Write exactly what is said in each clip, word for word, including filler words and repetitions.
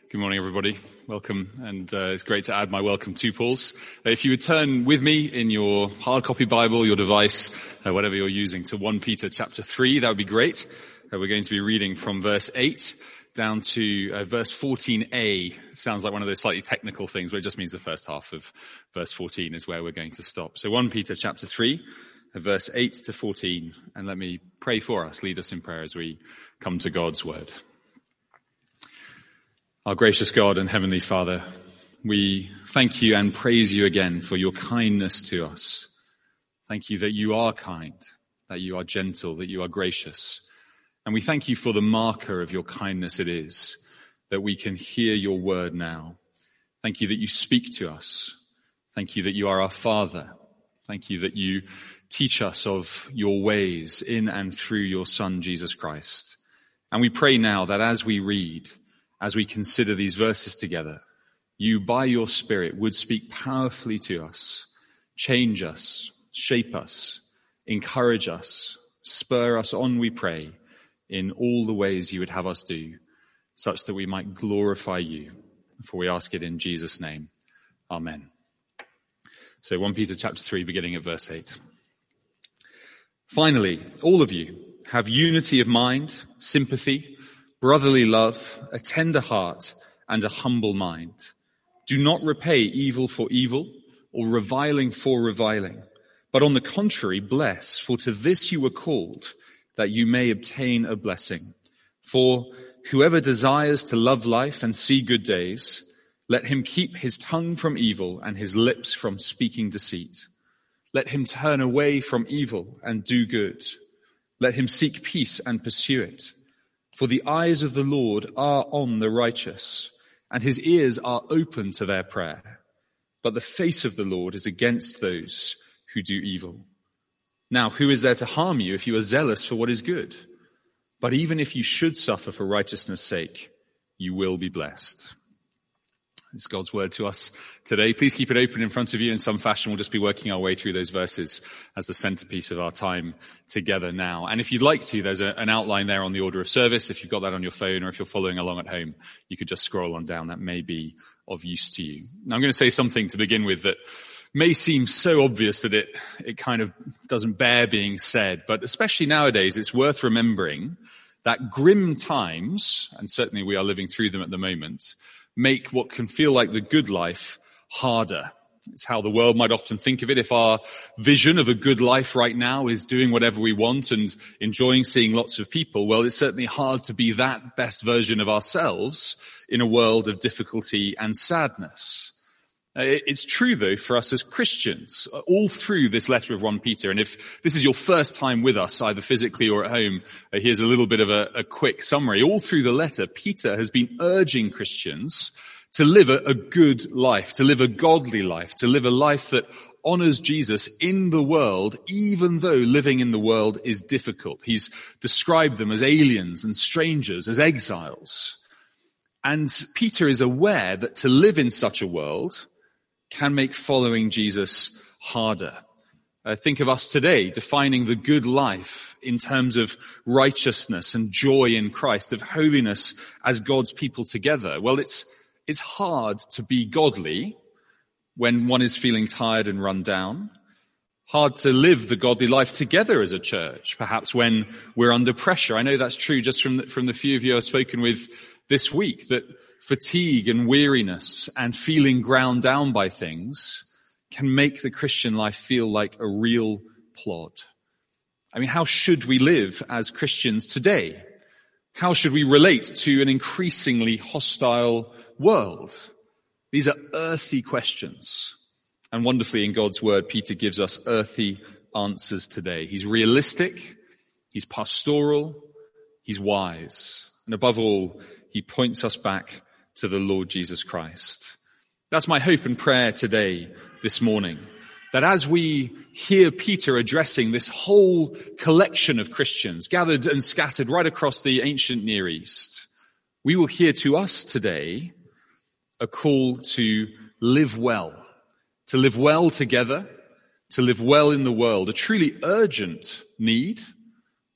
Good morning, everybody. Welcome, and uh, it's great to add my welcome to Paul's. Uh, if you would turn with me in your hard copy Bible, your device, uh, whatever you're using, to First Peter chapter three, that would be great. Uh, we're going to be reading from verse eight down to uh, verse fourteen a. Sounds like one of those slightly technical things, but it just means the first half of verse fourteen is where we're going to stop. So First Peter chapter three, uh, verse eight to fourteen, and let me pray for us, lead us in prayer as we come to God's word. Our gracious God and Heavenly Father, we thank you and praise you again for your kindness to us. Thank you that you are kind, that you are gentle, that you are gracious. And we thank you for the marker of your kindness it is, that we can hear your word now. Thank you that you speak to us. Thank you that you are our Father. Thank you that you teach us of your ways in and through your Son, Jesus Christ. And we pray now that as we read, as we consider these verses together, you, by your Spirit, would speak powerfully to us, change us, shape us, encourage us, spur us on, we pray, in all the ways you would have us do, such that we might glorify you. For we ask it in Jesus' name. Amen. So First Peter chapter three, beginning at verse eight. Finally, all of you have unity of mind, sympathy, brotherly love, a tender heart, and a humble mind. Do not repay evil for evil or reviling for reviling, but on the contrary, bless, for to this you were called, that you may obtain a blessing. For whoever desires to love life and see good days, let him keep his tongue from evil and his lips from speaking deceit. Let him turn away from evil and do good. Let him seek peace and pursue it. For the eyes of the Lord are on the righteous, and his ears are open to their prayer. But the face of the Lord is against those who do evil. Now, who is there to harm you if you are zealous for what is good? But even if you should suffer for righteousness' sake, you will be blessed. It's God's word to us today. Please keep it open in front of you in some fashion. We'll just be working our way through those verses as the centerpiece of our time together now. And if you'd like to, there's a, an outline there on the order of service. If you've got that on your phone or if you're following along at home, you could just scroll on down. That may be of use to you. Now, I'm going to say something to begin with that may seem so obvious that it, it kind of doesn't bear being said, but especially nowadays, it's worth remembering that grim times, and certainly we are living through them at the moment, make what can feel like the good life harder. It's how the world might often think of it. If our vision of a good life right now is doing whatever we want and enjoying seeing lots of people, well, it's certainly hard to be that best version of ourselves in a world of difficulty and sadness. It's true, though, for us as Christians, all through this letter of First Peter. And if this is your first time with us, either physically or at home, here's a little bit of a, a quick summary. All through the letter, Peter has been urging Christians to live a, a good life, to live a godly life, to live a life that honors Jesus in the world, even though living in the world is difficult. He's described them as aliens and strangers, as exiles. And Peter is aware that to live in such a world can make following Jesus harder. Uh, think of us today defining the good life in terms of righteousness and joy in Christ, of holiness as God's people together. Well, it's it's hard to be godly when one is feeling tired and run down. Hard to live the godly life together as a church, perhaps when we're under pressure. I know that's true just from the, from the few of you I've spoken with this week, that fatigue and weariness and feeling ground down by things can make the Christian life feel like a real plod. I mean, how should we live as Christians today? How should we relate to an increasingly hostile world? These are earthy questions. And wonderfully in God's word, Peter gives us earthy answers today. He's realistic, he's pastoral, he's wise. And above all, he points us back to the Lord Jesus Christ. That's my hope and prayer today, this morning, that as we hear Peter addressing this whole collection of Christians gathered and scattered right across the ancient Near East, we will hear to us today a call to live well, to live well together, to live well in the world, a truly urgent need,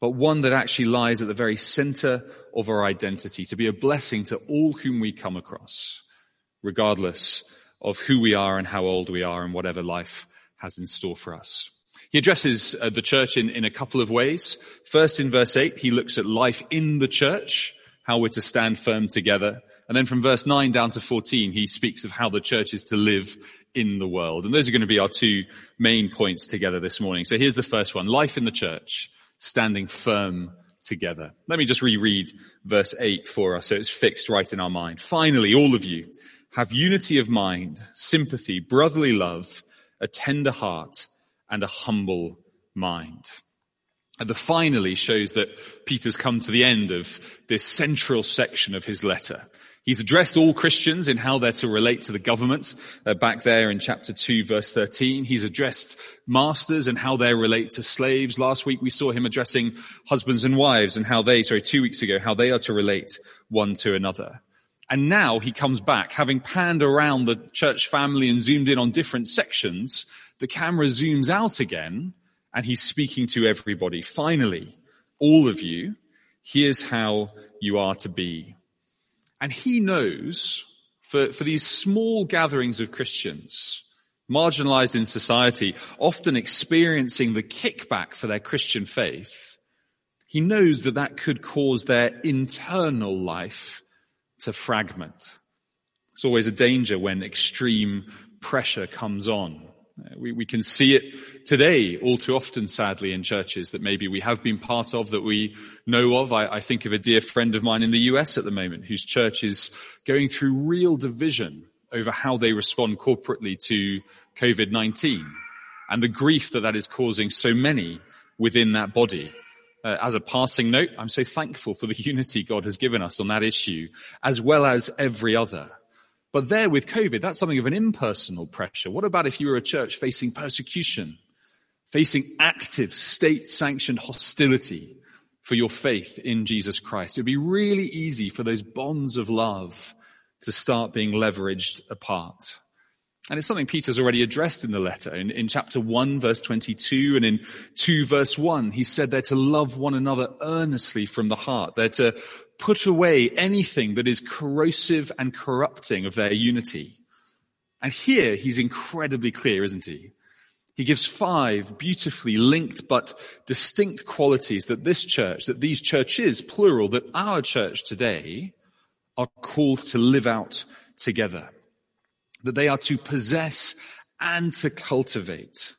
but one that actually lies at the very center of our identity, to be a blessing to all whom we come across, regardless of who we are and how old we are and whatever life has in store for us. He addresses uh, the church in, in a couple of ways. First, in verse eight, he looks at life in the church, how we're to stand firm together. And then from verse nine down to fourteen, he speaks of how the church is to live in the world. And those are going to be our two main points together this morning. So here's the first one, life in the church, standing firm together. Let me just reread verse eight for us so it's fixed right in our mind. Finally, all of you, have unity of mind, sympathy, brotherly love, a tender heart, and a humble mind. And the finally shows that Peter's come to the end of this central section of his letter. He's addressed all Christians in how they're to relate to the government, uh, back there in chapter two, verse thirteen. He's addressed masters and how they relate to slaves. Last week we saw him addressing husbands and wives and how they, sorry, two weeks ago, how they are to relate one to another. And now he comes back, having panned around the church family and zoomed in on different sections. The camera zooms out again, and he's speaking to everybody. Finally, all of you, here's how you are to be. And he knows for, for these small gatherings of Christians, marginalized in society, often experiencing the kickback for their Christian faith, he knows that that could cause their internal life to fragment. It's always a danger when extreme pressure comes on. We, we can see it today all too often, sadly, in churches that maybe we have been part of, that we know of. I, I think of a dear friend of mine in the U S at the moment whose church is going through real division over how they respond corporately to covid nineteen and the grief that that is causing so many within that body. Uh, as a passing note, I'm so thankful for the unity God has given us on that issue, as well as every other. But there with COVID, that's something of an impersonal pressure. What about if you were a church facing persecution, facing active state-sanctioned hostility for your faith in Jesus Christ? It would be really easy for those bonds of love to start being leveraged apart. And it's something Peter's already addressed in the letter. In, in chapter one, verse twenty-two, and in two, verse one, he said they're to love one another earnestly from the heart. They're to put away anything that is corrosive and corrupting of their unity. And here he's incredibly clear, isn't he? He gives five beautifully linked but distinct qualities that this church, that these churches, plural, that our church today are called to live out together. That they are to possess and to cultivate.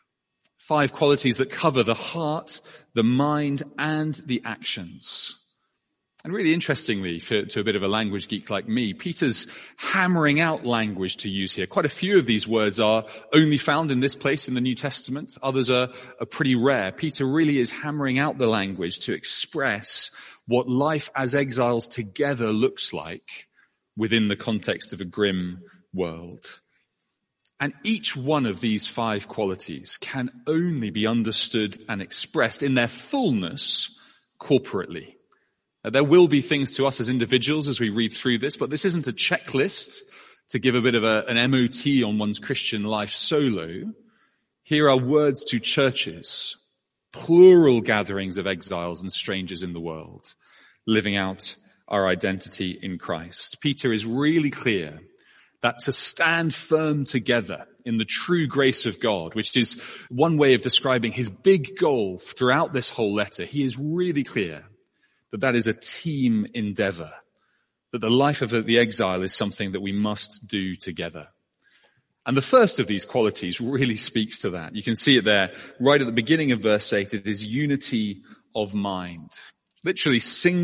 Five qualities that cover the heart, the mind, and the actions. And really interestingly, for, to a bit of a language geek like me, Peter's hammering out language to use here. Quite a few of these words are only found in this place in the New Testament. Others are, are pretty rare. Peter really is hammering out the language to express what life as exiles together looks like within the context of a grim world. And each one of these five qualities can only be understood and expressed in their fullness corporately. Now, there will be things to us as individuals as we read through this, but this isn't a checklist to give a bit of a, an M O T on one's Christian life solo. Here are words to churches, plural gatherings of exiles and strangers in the world, living out our identity in Christ. Peter is really clear that to stand firm together in the true grace of God, which is one way of describing his big goal throughout this whole letter, he is really clear that that is a team endeavor, that the life of the exile is something that we must do together. And the first of these qualities really speaks to that. You can see it there right at the beginning of verse eight. It is unity of mind, literally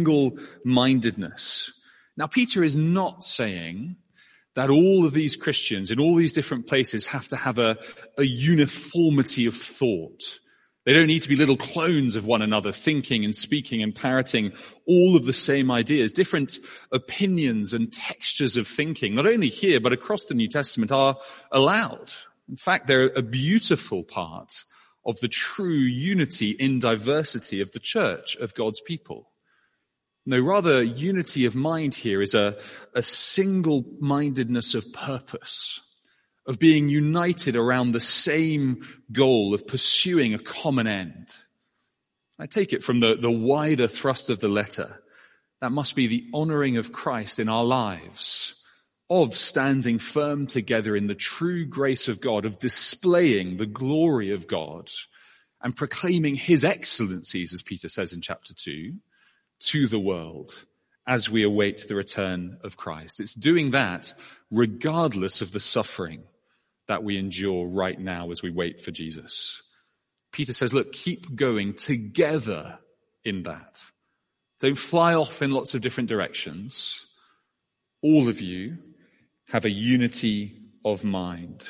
single-mindedness. Now, Peter is not saying that all of these Christians in all these different places have to have a, a uniformity of thought. They don't need to be little clones of one another, thinking and speaking and parroting all of the same ideas. Different opinions and textures of thinking, not only here but across the New Testament, are allowed. In fact, they're a beautiful part of the true unity in diversity of the church, of God's people. No, rather, unity of mind here is a, a single-mindedness of purpose, of being united around the same goal of pursuing a common end. I take it from the, the wider thrust of the letter. That must be the honoring of Christ in our lives, of standing firm together in the true grace of God, of displaying the glory of God and proclaiming his excellencies, as Peter says in chapter two, to the world as we await the return of Christ. It's doing that regardless of the suffering that we endure right now as we wait for Jesus. Peter says, look, keep going together in that. Don't fly off in lots of different directions. All of you have a unity of mind.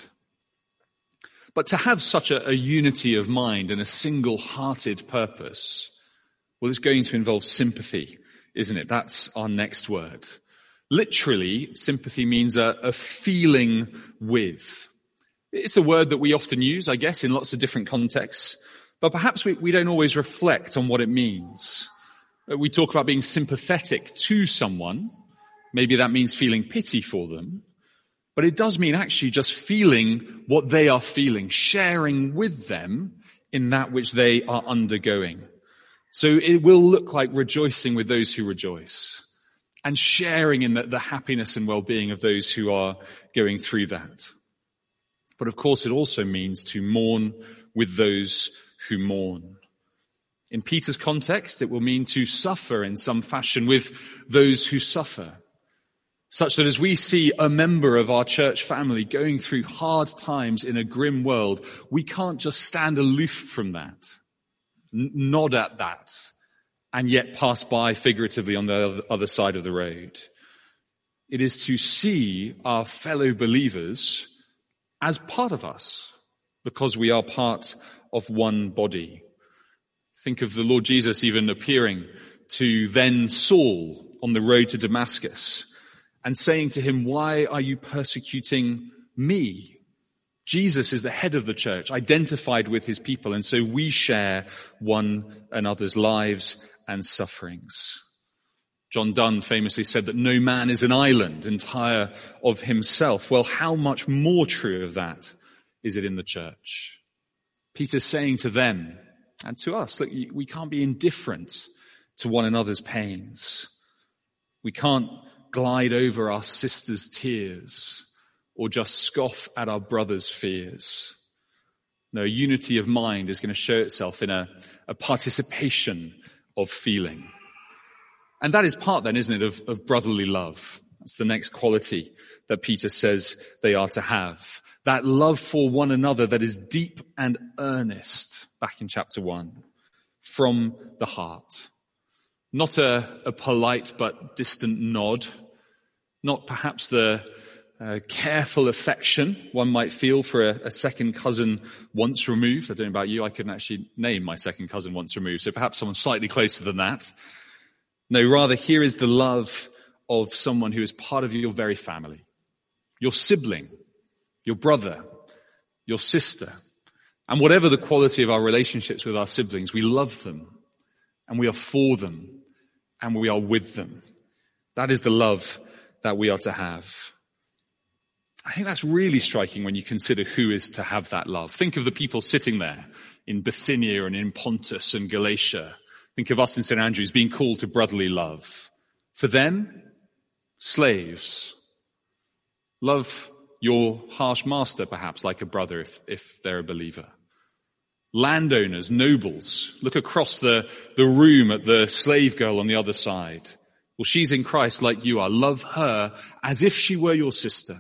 But to have such a, a unity of mind and a single-hearted purpose, well, it's going to involve sympathy, isn't it? That's our next word. Literally, sympathy means a, a feeling with. It's a word that we often use, I guess, in lots of different contexts, but perhaps we, we don't always reflect on what it means. We talk about being sympathetic to someone. Maybe that means feeling pity for them. But it does mean actually just feeling what they are feeling, sharing with them in that which they are undergoing. So it will look like rejoicing with those who rejoice and sharing in the, the happiness and well-being of those who are going through that. But of course, it also means to mourn with those who mourn. In Peter's context, it will mean to suffer in some fashion with those who suffer, such that as we see a member of our church family going through hard times in a grim world, we can't just stand aloof from that, n- nod at that, and yet pass by figuratively on the other side of the road. It is to see our fellow believers as part of us, because we are part of one body. Think of the Lord Jesus even appearing to then Saul on the road to Damascus and saying to him, "Why are you persecuting me?" Jesus is the head of the church, identified with his people, and so we share one another's lives and sufferings. John Donne famously said that no man is an island, entire of himself. Well, how much more true of that is it in the church? Peter's saying to them and to us, look, we can't be indifferent to one another's pains. We can't glide over our sister's tears or just scoff at our brother's fears. No, unity of mind is going to show itself in a, a participation of feeling. And that is part then, isn't it, of, of brotherly love. That's the next quality that Peter says they are to have. That love for one another that is deep and earnest, back in chapter one, from the heart. Not a, a polite but distant nod, not perhaps the uh, careful affection one might feel for a, a second cousin once removed. I don't know about you, I couldn't actually name my second cousin once removed, so perhaps someone slightly closer than that. No, rather, here is the love of someone who is part of your very family, your sibling, your brother, your sister. And whatever the quality of our relationships with our siblings, we love them and we are for them and we are with them. That is the love that we are to have. I think that's really striking when you consider who is to have that love. Think of the people sitting there in Bithynia and in Pontus and Galatia. Think of us in Saint Andrews being called to brotherly love. For them, slaves. Love your harsh master, perhaps, like a brother if, if they're a believer. Landowners, nobles. Look across the, the room at the slave girl on the other side. Well, she's in Christ like you are. Love her as if she were your sister.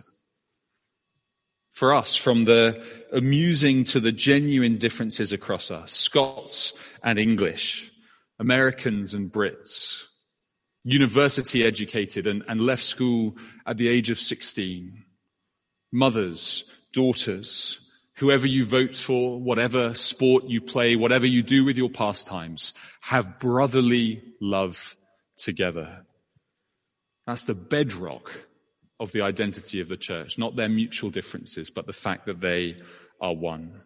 For us, from the amusing to the genuine differences across us, Scots and English, Americans and Brits, university educated and, and left school at the age of sixteen, mothers, daughters, whoever you vote for, whatever sport you play, whatever you do with your pastimes, have brotherly love together. That's the bedrock of the identity of the church, not their mutual differences, but the fact that they are one.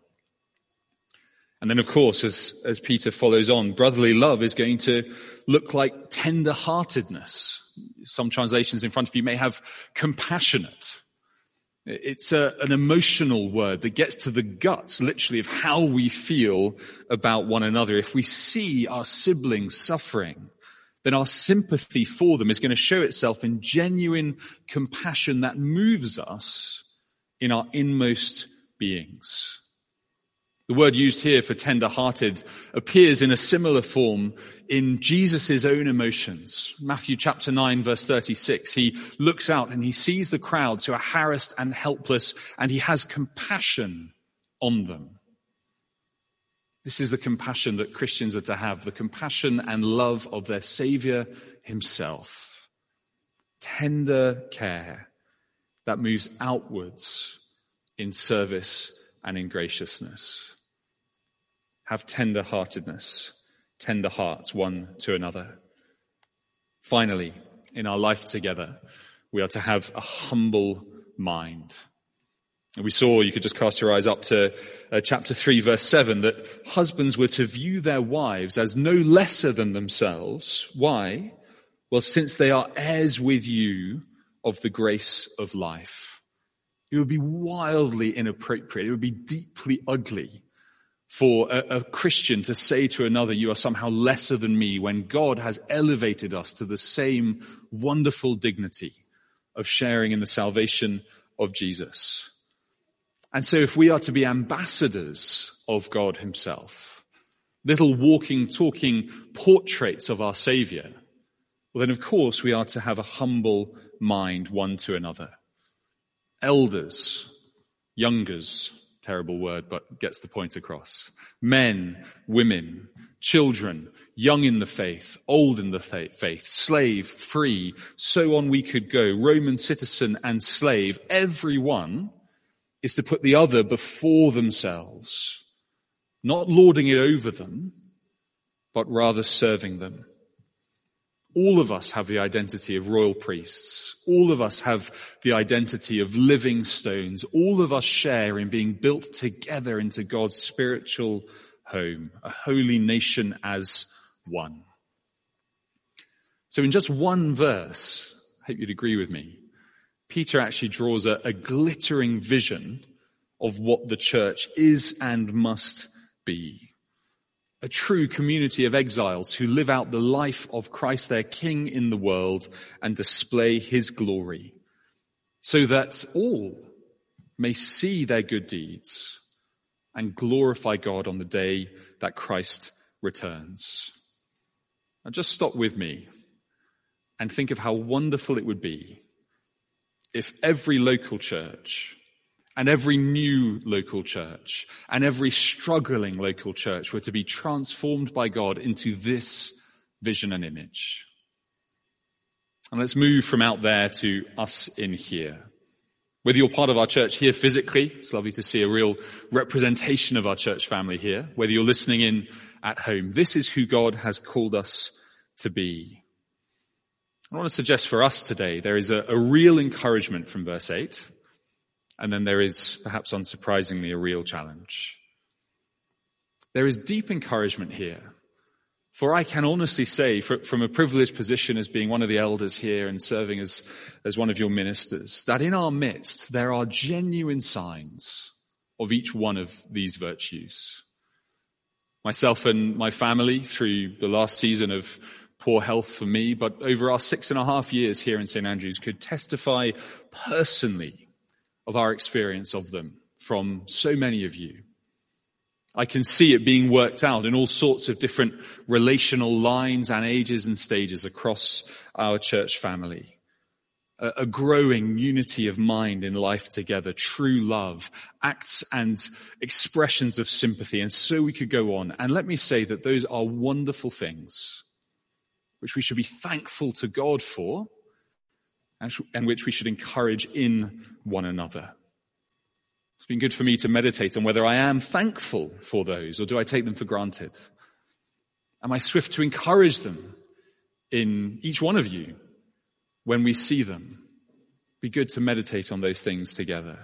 And then, of course, as, as Peter follows on, brotherly love is going to look like tender-heartedness. Some translations in front of you may have compassionate. It's a, an emotional word that gets to the guts, literally, of how we feel about one another. If we see our siblings suffering, then our sympathy for them is going to show itself in genuine compassion that moves us in our inmost beings. The word used here for tender-hearted appears in a similar form in Jesus' own emotions. Matthew chapter nine, verse thirty-six, he looks out and he sees the crowds who are harassed and helpless, and he has compassion on them. This is the compassion that Christians are to have, the compassion and love of their Savior himself. Tender care that moves outwards in service and in graciousness. Have tender-heartedness, tender hearts one to another. Finally, in our life together, we are to have a humble mind. And we saw, you could just cast your eyes up to uh, chapter three, verse seven, that husbands were to view their wives as no lesser than themselves. Why? Well, since they are heirs with you of the grace of life. It would be wildly inappropriate. It would be deeply ugly for a, a Christian to say to another, you are somehow lesser than me, when God has elevated us to the same wonderful dignity of sharing in the salvation of Jesus. And so if we are to be ambassadors of God himself, little walking, talking portraits of our Savior, well then of course we are to have a humble mind one to another. Elders, youngers, terrible word, but gets the point across. Men, women, children, young in the faith, old in the faith, slave, free, so on we could go. Roman citizen and slave, everyone is to put the other before themselves, not lording it over them, but rather serving them. All of us have the identity of royal priests. All of us have the identity of living stones. All of us share in being built together into God's spiritual home, a holy nation as one. So in just one verse, I hope you'd agree with me, Peter actually draws a, a glittering vision of what the church is and must be. A true community of exiles who live out the life of Christ, their King in the world, and display his glory, so that all may see their good deeds and glorify God on the day that Christ returns. Now just stop with me and think of how wonderful it would be if every local church and every new local church and every struggling local church were to be transformed by God into this vision and image. And let's move from out there to us in here. Whether you're part of our church here physically, it's lovely to see a real representation of our church family here. Whether you're listening in at home, this is who God has called us to be. I want to suggest for us today, there is a, a real encouragement from verse eight. And then there is, perhaps unsurprisingly, a real challenge. There is deep encouragement here. For I can honestly say, from a privileged position as being one of the elders here and serving as, as one of your ministers, that in our midst there are genuine signs of each one of these virtues. Myself and my family, through the last season of poor health for me, but over our six and a half years here in Saint Andrews, could testify personally of our experience of them from so many of you. I can see it being worked out in all sorts of different relational lines and ages and stages across our church family. A, a growing unity of mind in life together, true love, acts and expressions of sympathy, and so we could go on. And let me say that those are wonderful things which we should be thankful to God for, and which we should encourage in one another. It's been good for me to meditate on whether I am thankful for those, or do I take them for granted? Am I swift to encourage them in each one of you when we see them? Be good to meditate on those things together.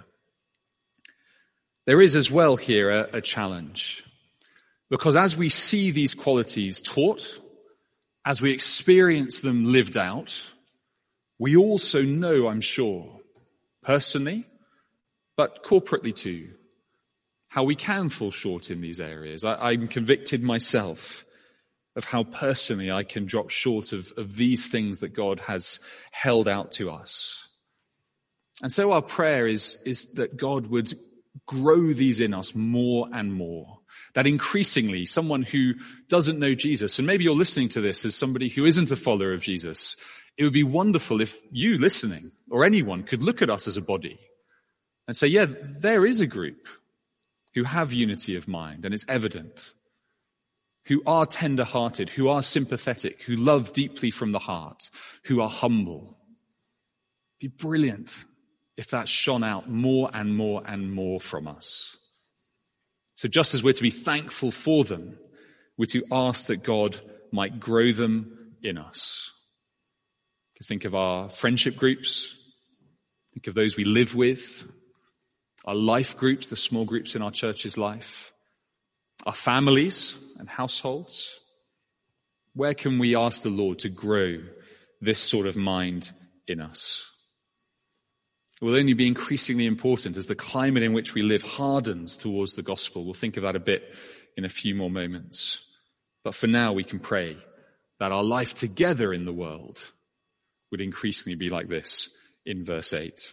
There is as well here a, a challenge, because as we see these qualities taught, as we experience them lived out, we also know, I'm sure, personally but corporately too. How we can fall short in these areas. I, I'm convicted myself of how personally I can drop short of, of these things that God has held out to us. And so our prayer is, is that God would grow these in us more and more. That increasingly, someone who doesn't know Jesus, and maybe you're listening to this as somebody who isn't a follower of Jesus, it would be wonderful if you listening, or anyone, could look at us as a body and say, yeah, there is a group who have unity of mind, and it's evident, who are tender-hearted, who are sympathetic, who love deeply from the heart, who are humble. It'd be brilliant if that shone out more and more and more from us. So just as we're to be thankful for them, we're to ask that God might grow them in us. You think of our friendship groups, think of those we live with, our life groups, the small groups in our church's life, our families and households. Where can we ask the Lord to grow this sort of mind in us? It will only be increasingly important as the climate in which we live hardens towards the gospel. We'll think of that a bit in a few more moments. But for now, we can pray that our life together in the world would increasingly be like this in verse eight.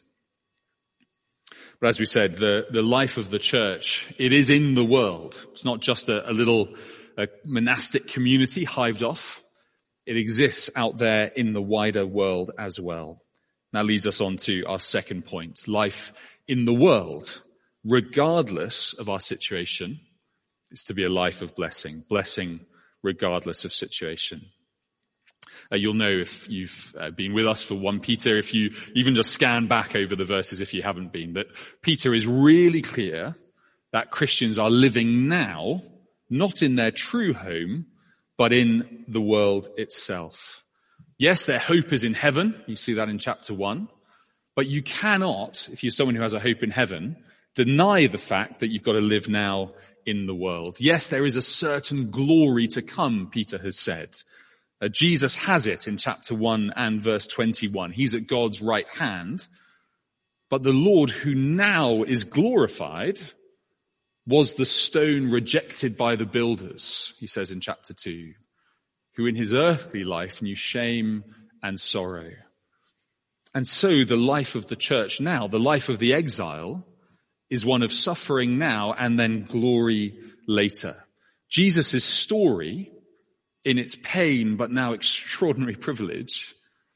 But as we said, the, the life of the church, it is in the world. It's not just a, a little a monastic community hived off. It exists out there in the wider world as well. That leads us on to our second point. Life in the world, regardless of our situation, is to be a life of blessing. Blessing regardless of situation. Uh, you'll know if you've uh, been with us for First Peter, if you even just scan back over the verses if you haven't been, that Peter is really clear that Christians are living now, not in their true home, but in the world itself. Yes, their hope is in heaven. You see that in chapter one. But you cannot, if you're someone who has a hope in heaven, deny the fact that you've got to live now in the world. Yes, there is a certain glory to come, Peter has said. Uh, Jesus has it in chapter one and verse twenty-one. He's at God's right hand. But the Lord who now is glorified was the stone rejected by the builders, he says in chapter two, who in his earthly life knew shame and sorrow. And so the life of the church now, the life of the exile, is one of suffering now and then glory later. Jesus' story, in its pain but now extraordinary privilege,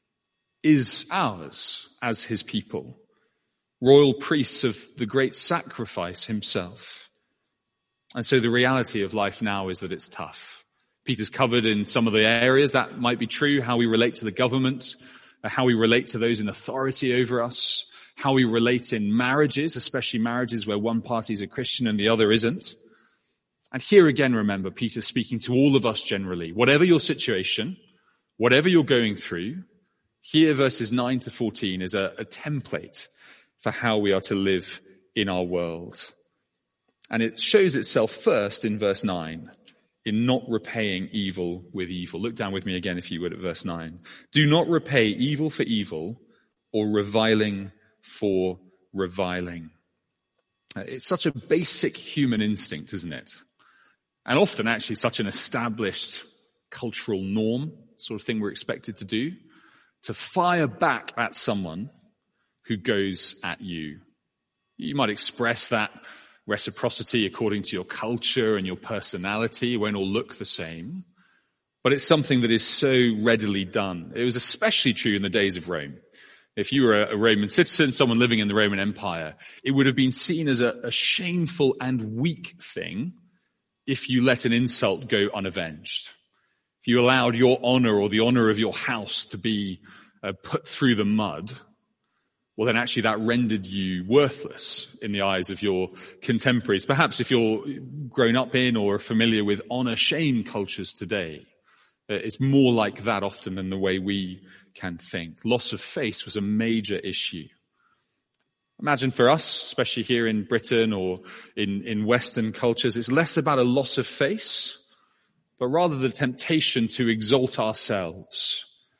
is ours as his people, royal priests of the great sacrifice himself. And so the reality of life now is that it's tough. Peter's covered in some of the areas that might be true, how we relate to the government, how we relate to those in authority over us, how we relate in marriages, especially marriages where one party is a Christian and the other isn't. And here again, remember, Peter's speaking to all of us generally. Whatever your situation, whatever you're going through, here verses nine to fourteen is a, a template for how we are to live in our world. And it shows itself first in verse nine, in not repaying evil with evil. Look down with me again, if you would, at verse nine. Do not repay evil for evil or reviling for reviling. It's such a basic human instinct, isn't it? And often actually such an established cultural norm, sort of thing we're expected to do, to fire back at someone who goes at you. You might express that reciprocity according to your culture and your personality. It won't all look the same. But it's something that is so readily done. It was especially true in the days of Rome. If you were a Roman citizen, someone living in the Roman Empire, it would have been seen as a, a shameful and weak thing if you let an insult go unavenged. If you allowed your honor or the honor of your house to be uh, put through the mud, well, then actually that rendered you worthless in the eyes of your contemporaries. Perhaps if you're grown up in or familiar with honor-shame cultures today, it's more like that often than the way we can think. Loss of face was a major issue. Imagine for us, especially here in Britain or in, in Western cultures, it's less about a loss of face, but rather the temptation to exalt ourselves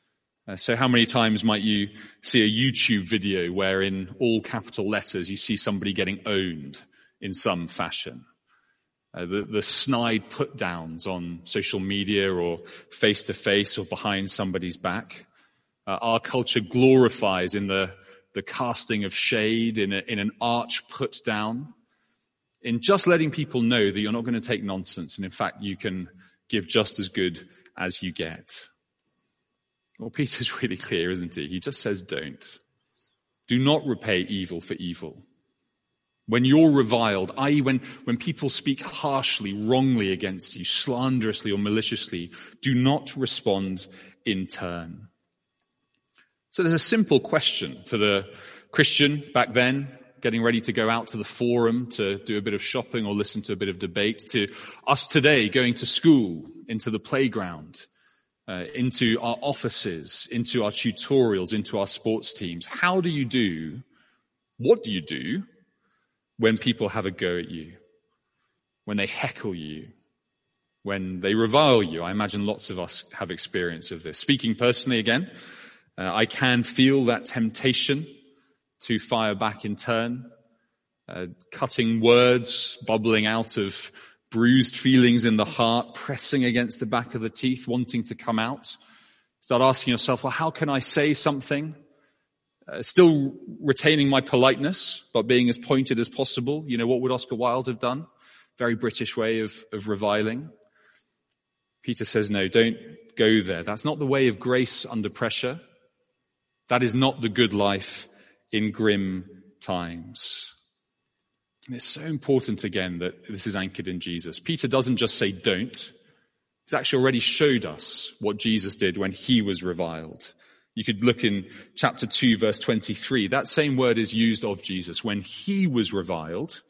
Uh, so how many times might you see a YouTube video where in all capital letters you see somebody getting owned in some fashion? Uh, the, the snide put-downs on social media or face-to-face or behind somebody's back. Uh, our culture glorifies in the, the casting of shade, in, a, in an arch put-down, in just letting people know that you're not going to take nonsense, and in fact you can give just as good as you get. Well, Peter's really clear, isn't he? He just says don't. Do not repay evil for evil. When you're reviled, that is when, when people speak harshly, wrongly against you, slanderously or maliciously, do not respond in turn. So there's a simple question for the Christian back then, getting ready to go out to the forum to do a bit of shopping or listen to a bit of debate, to us today going to school, into the playground, uh, into our offices, into our tutorials, into our sports teams. How do you do, what do you do when people have a go at you, when they heckle you, when they revile you? I imagine lots of us have experience of this. Speaking personally again, uh, I can feel that temptation to fire back in turn, uh, cutting words, bubbling out of bruised feelings in the heart, pressing against the back of the teeth, wanting to come out. Start asking yourself, well, how can I say something? Uh, still retaining my politeness, but being as pointed as possible. You know, what would Oscar Wilde have done? Very British way of, of reviling. Peter says, no, don't go there. That's not the way of grace under pressure. That is not the good life in grim times. And it's so important, again, that this is anchored in Jesus. Peter doesn't just say don't. He's actually already showed us what Jesus did when he was reviled. You could look in chapter two, verse twenty-three. That same word is used of Jesus. When he was reviled,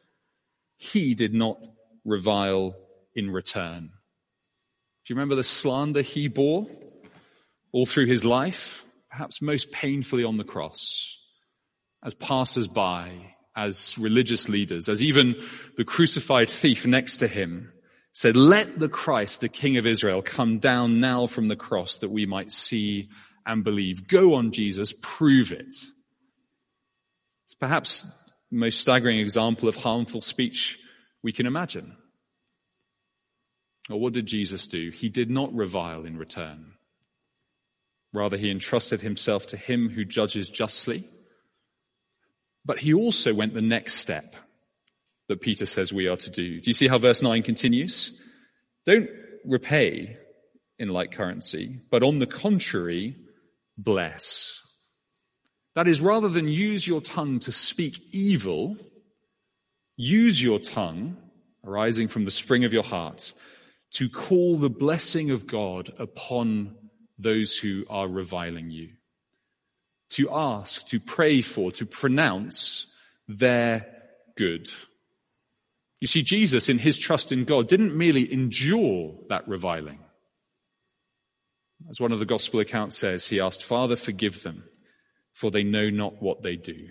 he did not revile in return. Do you remember the slander he bore all through his life? Perhaps most painfully on the cross, as passers-by, as religious leaders, as even the crucified thief next to him said, let the Christ, the King of Israel, come down now from the cross that we might see and believe. Go on, Jesus, prove it. It's perhaps the most staggering example of harmful speech we can imagine. Well, what did Jesus do? He did not revile in return. Rather, he entrusted himself to him who judges justly. But he also went the next step that Peter says we are to do. Do you see how verse nine continues? Don't repay in like currency, but on the contrary, bless. That is, rather than use your tongue to speak evil, use your tongue, arising from the spring of your heart, to call the blessing of God upon those who are reviling you. To ask, to pray for, to pronounce their good. You see, Jesus, in his trust in God, didn't merely endure that reviling. As one of the gospel accounts says, he asked, Father, forgive them, for they know not what they do.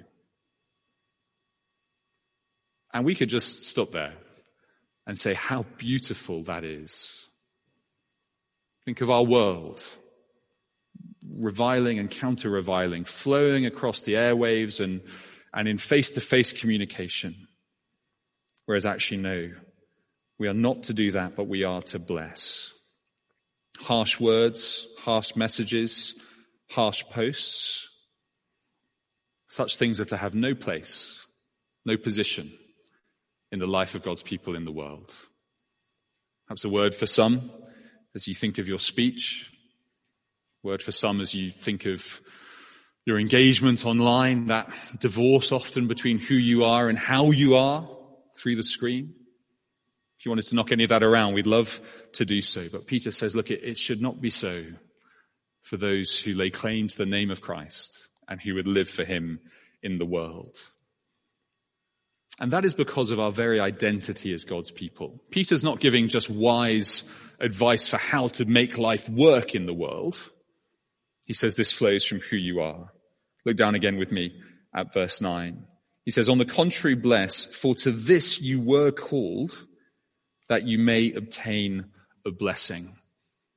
And we could just stop there and say how beautiful that is. Think of our world, reviling and counter-reviling, flowing across the airwaves and, and in face-to-face communication. Whereas actually, no, we are not to do that, but we are to bless. Harsh words, harsh messages, harsh posts. Such things are to have no place, no position in the life of God's people in the world. Perhaps a word for some as you think of your speech. Word for some as you think of your engagement online, that divorce often between who you are and how you are through the screen. If you wanted to knock any of that around, we'd love to do so. But Peter says, look, it, it should not be so for those who lay claim to the name of Christ and who would live for him in the world. And that is because of our very identity as God's people. Peter's not giving just wise advice for how to make life work in the world. He says this flows from who you are. Look down again with me at verse nine. He says, on the contrary, bless, for to this you were called, that you may obtain a blessing.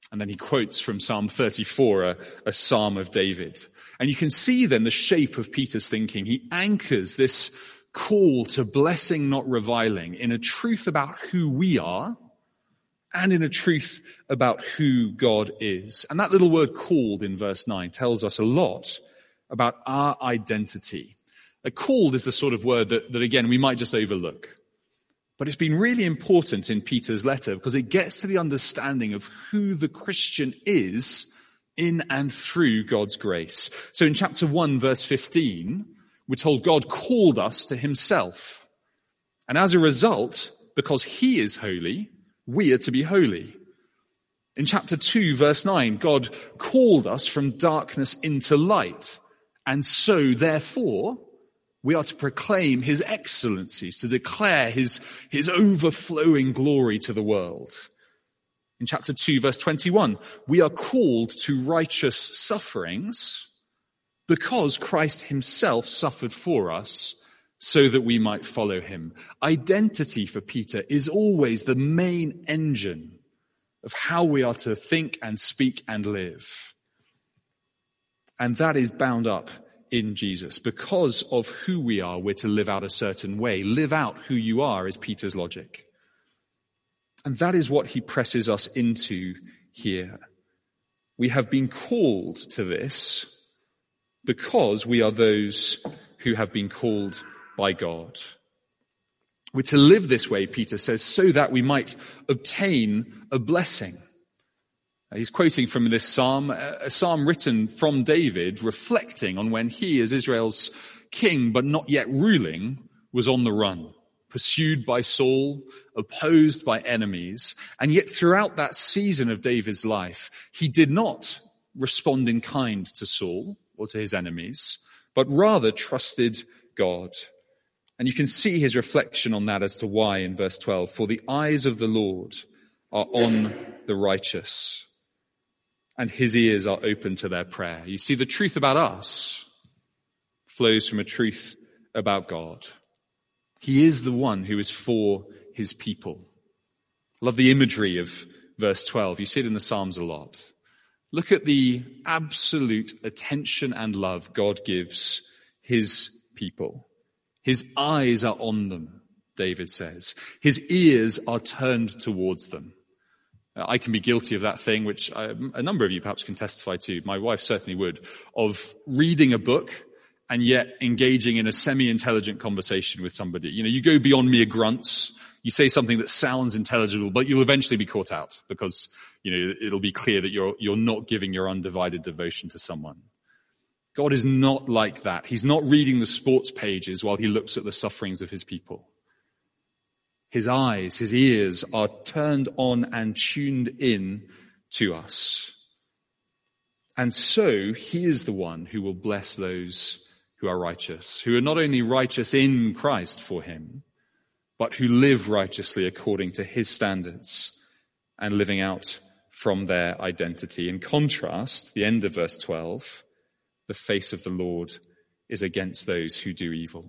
And then he quotes from Psalm thirty-four, a, a psalm of David. And you can see then the shape of Peter's thinking. He anchors this call to blessing, not reviling, in a truth about who we are and in a truth about who God is. And that little word called in verse nine tells us a lot about our identity. A called is the sort of word that, that again, we might just overlook. But it's been really important in Peter's letter because it gets to the understanding of who the Christian is in and through God's grace. So in chapter one, verse fifteen, we're told God called us to himself. And as a result, because he is holy, we are to be holy. In chapter two, verse nine, God called us from darkness into light. And so, therefore, we are to proclaim his excellencies, to declare his, his overflowing glory to the world. In chapter two, verse twenty-one, we are called to righteous sufferings because Christ himself suffered for us so that we might follow him. Identity for Peter is always the main engine of how we are to think and speak and live. And that is bound up in Jesus. Because of who we are, we're to live out a certain way. Live out who you are is Peter's logic. And that is what he presses us into here. We have been called to this because we are those who have been called by God. We're to live this way, Peter says, so that we might obtain a blessing. He's quoting from this psalm, a psalm written from David, reflecting on when he, as Israel's king, but not yet ruling, was on the run, pursued by Saul, opposed by enemies. And yet throughout that season of David's life, he did not respond in kind to Saul or to his enemies, but rather trusted God. And you can see his reflection on that as to why in verse twelve, for the eyes of the Lord are on the righteous, and his ears are open to their prayer. You see, the truth about us flows from a truth about God. He is the one who is for his people. I love the imagery of verse twelve. You see it in the Psalms a lot. Look at the absolute attention and love God gives his people. His eyes are on them, David says. His ears are turned towards them. I can be guilty of that thing, which I, a number of you perhaps can testify to. My wife certainly would, of reading a book and yet engaging in a semi-intelligent conversation with somebody. You know, you go beyond mere grunts. You say something that sounds intelligible, but you'll eventually be caught out because, you know, it'll be clear that you're, you're not giving your undivided devotion to someone. God is not like that. He's not reading the sports pages while he looks at the sufferings of his people. His eyes, his ears are turned on and tuned in to us. And so he is the one who will bless those who are righteous, who are not only righteous in Christ for him, but who live righteously according to his standards and living out from their identity. In contrast, the end of verse twelve, the face of the Lord is against those who do evil.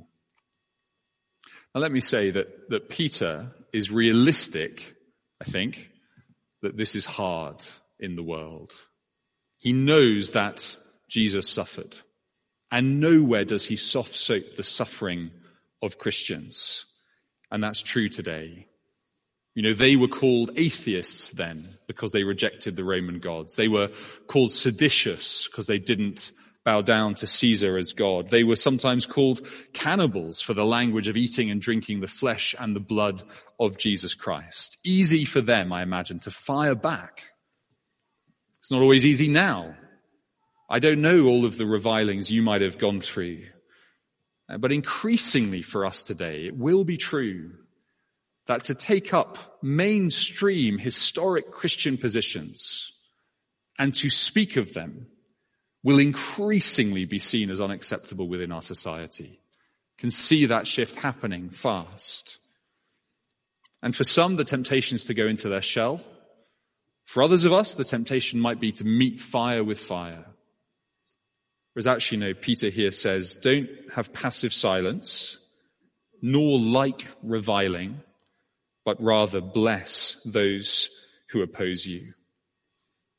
Now let me say that, that Peter is realistic, I think, that this is hard in the world. He knows that Jesus suffered, and nowhere does he soft soap the suffering of Christians. And that's true today. You know, they were called atheists then because they rejected the Roman gods. They were called seditious because they didn't bow down to Caesar as God. They were sometimes called cannibals for the language of eating and drinking the flesh and the blood of Jesus Christ. Easy for them, I imagine, to fire back. It's not always easy now. I don't know all of the revilings you might have gone through. But increasingly for us today, it will be true that to take up mainstream historic Christian positions and to speak of them will increasingly be seen as unacceptable within our society. Can see that shift happening fast. And for some, the temptation is to go into their shell. For others of us, the temptation might be to meet fire with fire. Whereas actually, no, Peter here says, don't have passive silence, nor like reviling, but rather bless those who oppose you.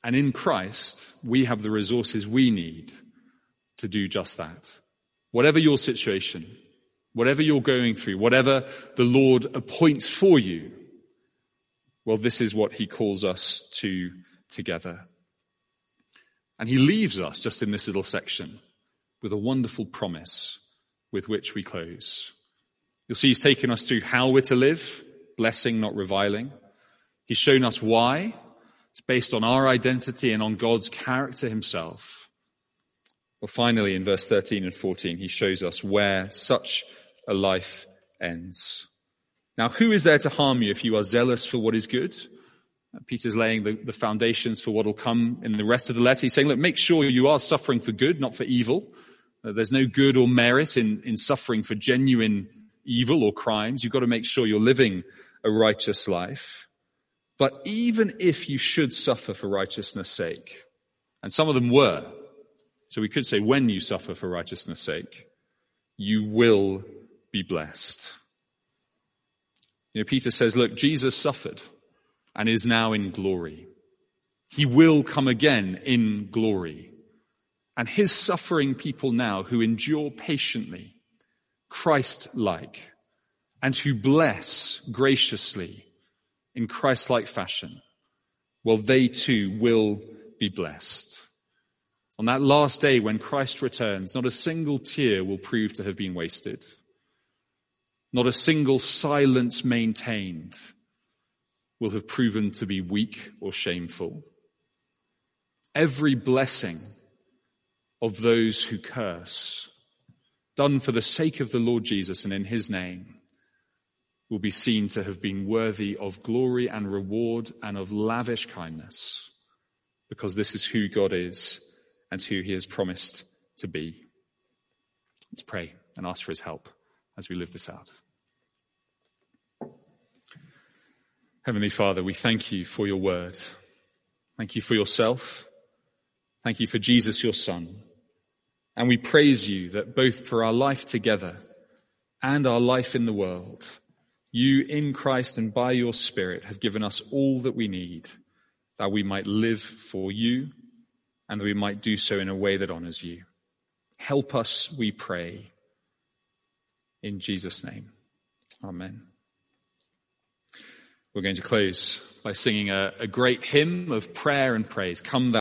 And in Christ, we have the resources we need to do just that. Whatever your situation, whatever you're going through, whatever the Lord appoints for you, well, this is what he calls us to together. And he leaves us just in this little section with a wonderful promise with which we close. You'll see he's taken us through how we're to live, blessing, not reviling. He's shown us why. It's based on our identity and on God's character himself. Well, finally, in verse thirteen and fourteen, he shows us where such a life ends. Now, who is there to harm you if you are zealous for what is good? Peter's laying the, the foundations for what will come in the rest of the letter. He's saying, look, make sure you are suffering for good, not for evil. Uh, there's no good or merit in, in suffering for genuine evil or crimes. You've got to make sure you're living a righteous life. But even if you should suffer for righteousness' sake, and some of them were, so we could say when you suffer for righteousness' sake, you will be blessed. You know, Peter says, look, Jesus suffered and is now in glory. He will come again in glory. And his suffering people now who endure patiently, Christ-like, and who bless graciously in Christ-like fashion, well, they too will be blessed. On that last day when Christ returns, not a single tear will prove to have been wasted. Not a single silence maintained will have proven to be weak or shameful. Every blessing of those who curse, done for the sake of the Lord Jesus and in his name, will be seen to have been worthy of glory and reward and of lavish kindness, because this is who God is and who he has promised to be. Let's pray and ask for his help as we live this out. Heavenly Father, we thank you for your word. Thank you for yourself. Thank you for Jesus, your Son. And we praise you that both for our life together and our life in the world, you in Christ and by your Spirit have given us all that we need, that we might live for you and that we might do so in a way that honors you. Help us, we pray. In Jesus' name, amen. We're going to close by singing a, a great hymn of prayer and praise. Come thou